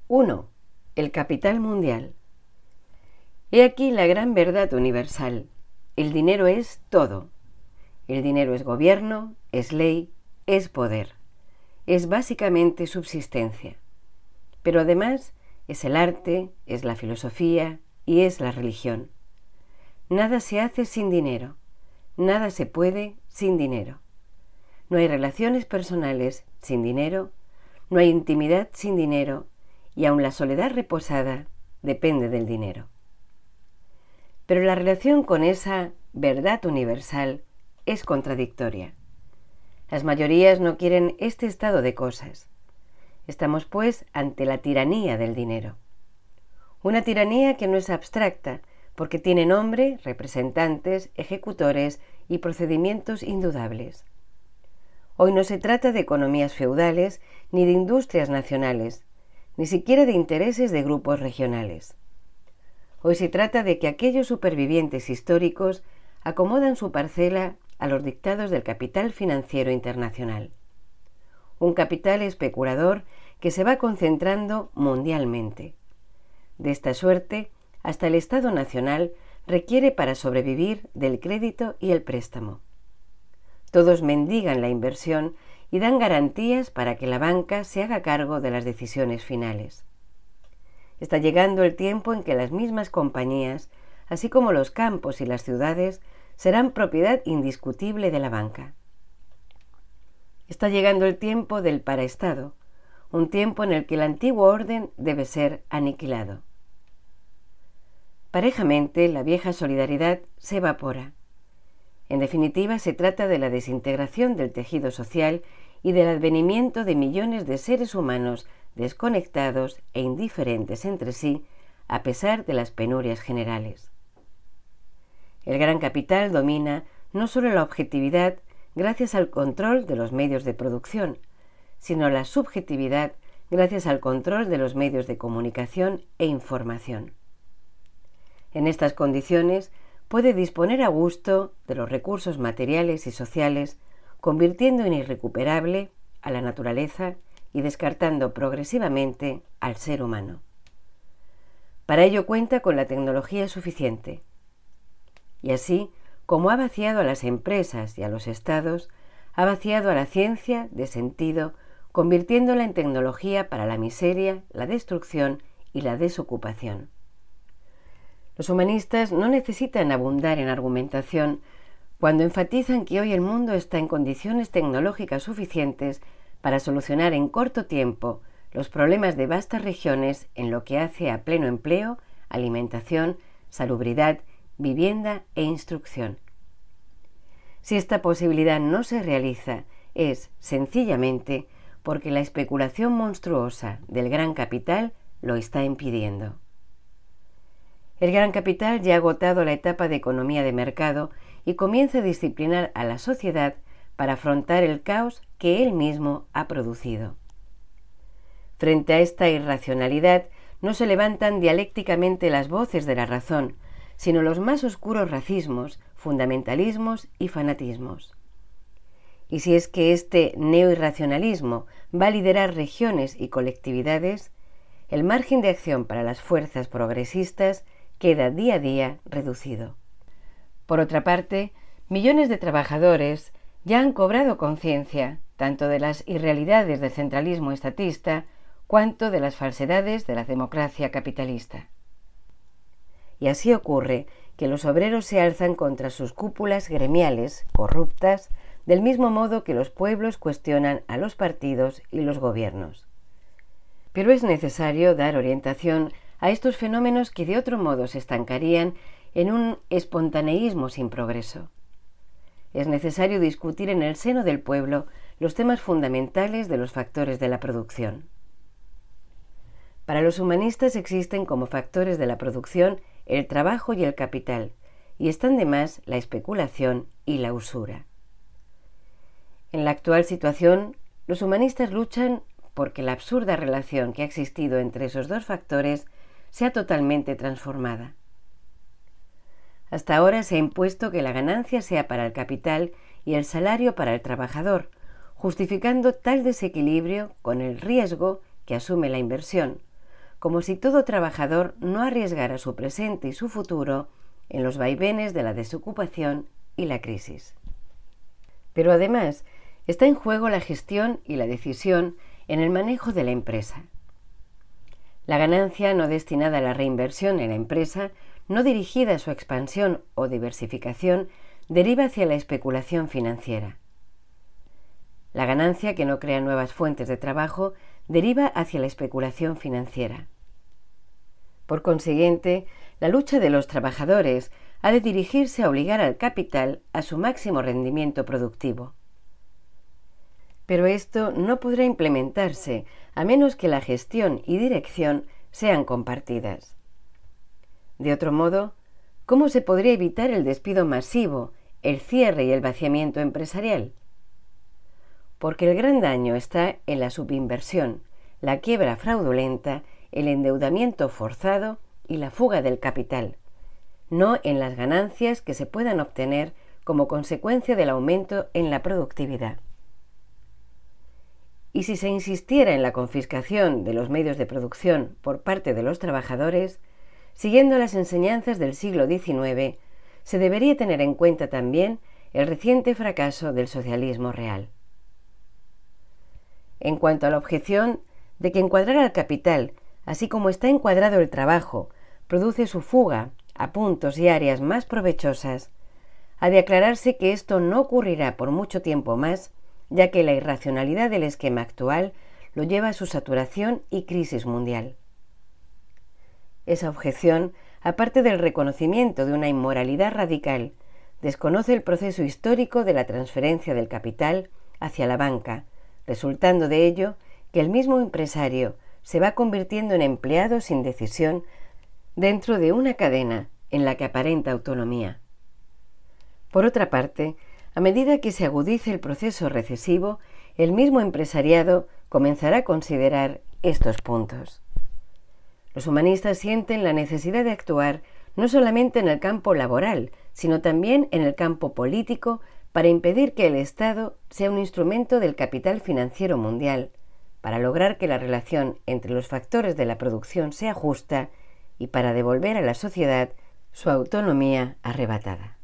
1. El capital mundial. He aquí la gran verdad universal. El dinero es todo. El dinero es gobierno, es ley, es poder. Es básicamente subsistencia. Pero además es el arte, es la filosofía y es la religión. Nada se hace sin dinero. Nada se puede sin dinero. No hay relaciones personales sin dinero, no hay intimidad sin dinero, y aun la soledad reposada depende del dinero. Pero la relación con esa verdad universal es contradictoria. Las mayorías no quieren este estado de cosas. Estamos, pues, ante la tiranía del dinero. Una tiranía que no es abstracta, porque tiene nombre, representantes, ejecutores y procedimientos indudables. Hoy no se trata de economías feudales ni de industrias nacionales, ni siquiera de intereses de grupos regionales. Hoy se trata de que aquellos supervivientes históricos acomodan su parcela a los dictados del capital financiero internacional. Un capital especulador que se va concentrando mundialmente. De esta suerte, hasta el Estado nacional requiere para sobrevivir del crédito y el préstamo. Todos mendigan la inversión y dan garantías para que la banca se haga cargo de las decisiones finales. Está llegando el tiempo en que las mismas compañías, así como los campos y las ciudades, serán propiedad indiscutible de la banca. Está llegando el tiempo del paraestado, un tiempo en el que el antiguo orden debe ser aniquilado. Parejamente, la vieja solidaridad se evapora. En definitiva, se trata de la desintegración del tejido social y del advenimiento de millones de seres humanos desconectados e indiferentes entre sí, a pesar de las penurias generales. El gran capital domina no solo la objetividad gracias al control de los medios de producción, sino la subjetividad gracias al control de los medios de comunicación e información. En estas condiciones, puede disponer a gusto de los recursos materiales y sociales, convirtiendo en irrecuperable a la naturaleza y descartando progresivamente al ser humano. Para ello cuenta con la tecnología suficiente. Y así, como ha vaciado a las empresas y a los estados, ha vaciado a la ciencia de sentido, convirtiéndola en tecnología para la miseria, la destrucción y la desocupación. Los humanistas no necesitan abundar en argumentación cuando enfatizan que hoy el mundo está en condiciones tecnológicas suficientes para solucionar en corto tiempo los problemas de vastas regiones en lo que hace a pleno empleo, alimentación, salubridad, vivienda e instrucción. Si esta posibilidad no se realiza, es sencillamente porque la especulación monstruosa del gran capital lo está impidiendo. El gran capital ya ha agotado la etapa de economía de mercado y comienza a disciplinar a la sociedad para afrontar el caos que él mismo ha producido. Frente a esta irracionalidad no se levantan dialécticamente las voces de la razón, sino los más oscuros racismos, fundamentalismos y fanatismos. Y si es que este neoirracionalismo va a liderar regiones y colectividades, el margen de acción para las fuerzas progresistas queda día a día reducido. Por otra parte, millones de trabajadores ya han cobrado conciencia tanto de las irrealidades del centralismo estatista cuanto de las falsedades de la democracia capitalista. Y así ocurre que los obreros se alzan contra sus cúpulas gremiales corruptas, del mismo modo que los pueblos cuestionan a los partidos y los gobiernos. Pero es necesario dar orientación a estos fenómenos que de otro modo se estancarían en un espontaneísmo sin progreso. Es necesario discutir en el seno del pueblo los temas fundamentales de los factores de la producción. Para los humanistas existen como factores de la producción el trabajo y el capital, y están de más la especulación y la usura. En la actual situación, los humanistas luchan porque la absurda relación que ha existido entre esos dos factores sea totalmente transformada. Hasta ahora se ha impuesto que la ganancia sea para el capital y el salario para el trabajador, justificando tal desequilibrio con el riesgo que asume la inversión, como si todo trabajador no arriesgara su presente y su futuro en los vaivenes de la desocupación y la crisis. Pero además, está en juego la gestión y la decisión en el manejo de la empresa. La ganancia no destinada a la reinversión en la empresa, no dirigida a su expansión o diversificación, deriva hacia la especulación financiera. La ganancia que no crea nuevas fuentes de trabajo deriva hacia la especulación financiera. Por consiguiente, la lucha de los trabajadores ha de dirigirse a obligar al capital a su máximo rendimiento productivo. Pero esto no podrá implementarse a menos que la gestión y dirección sean compartidas. De otro modo, ¿cómo se podría evitar el despido masivo, el cierre y el vaciamiento empresarial? Porque el gran daño está en la subinversión, la quiebra fraudulenta, el endeudamiento forzado y la fuga del capital, no en las ganancias que se puedan obtener como consecuencia del aumento en la productividad. Y si se insistiera en la confiscación de los medios de producción por parte de los trabajadores, siguiendo las enseñanzas del siglo XIX, se debería tener en cuenta también el reciente fracaso del socialismo real. En cuanto a la objeción de que encuadrar al capital, así como está encuadrado el trabajo, produce su fuga a puntos y áreas más provechosas, ha de aclararse que esto no ocurrirá por mucho tiempo más, ya que la irracionalidad del esquema actual lo lleva a su saturación y crisis mundial. Esa objeción, aparte del reconocimiento de una inmoralidad radical, desconoce el proceso histórico de la transferencia del capital hacia la banca, resultando de ello que el mismo empresario se va convirtiendo en empleado sin decisión dentro de una cadena en la que aparenta autonomía. Por otra parte, a medida que se agudice el proceso recesivo, el mismo empresariado comenzará a considerar estos puntos. Los humanistas sienten la necesidad de actuar no solamente en el campo laboral, sino también en el campo político para impedir que el Estado sea un instrumento del capital financiero mundial, para lograr que la relación entre los factores de la producción sea justa y para devolver a la sociedad su autonomía arrebatada.